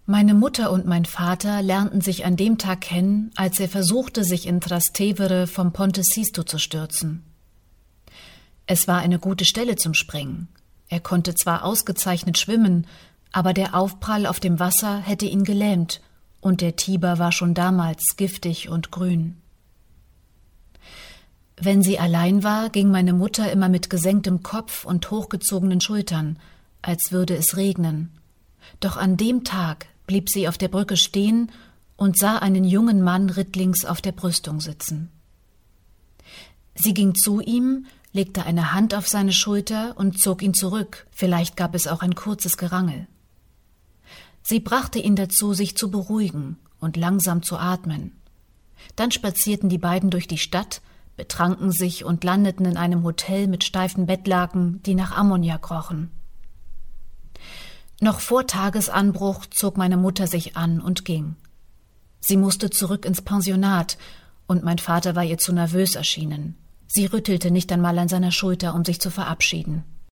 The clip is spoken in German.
Meine Mutter und mein Vater lernten sich an dem Tag kennen, als er versuchte, sich in Trastevere vom Ponte Sisto zu stürzen. Es war eine gute Stelle zum Springen. Er konnte zwar ausgezeichnet schwimmen, aber der Aufprall auf dem Wasser hätte ihn gelähmt, und der Tiber war schon damals giftig und grün. Wenn sie allein war, ging meine Mutter immer mit gesenktem Kopf und hochgezogenen Schultern, als würde es regnen. Doch an dem Tag blieb sie auf der Brücke stehen und sah einen jungen Mann rittlings auf der Brüstung sitzen. Sie ging zu ihm, legte eine Hand auf seine Schulter und zog ihn zurück, vielleicht gab es auch ein kurzes Gerangel. Sie brachte ihn dazu, sich zu beruhigen und langsam zu atmen. Dann spazierten die beiden durch die Stadt, betranken sich und landeten in einem Hotel mit steifen Bettlaken, die nach Ammoniak rochen. Noch vor Tagesanbruch zog meine Mutter sich an und ging. Sie musste zurück ins Pensionat, und mein Vater war ihr zu nervös erschienen. Sie rüttelte nicht einmal an seiner Schulter, um sich zu verabschieden.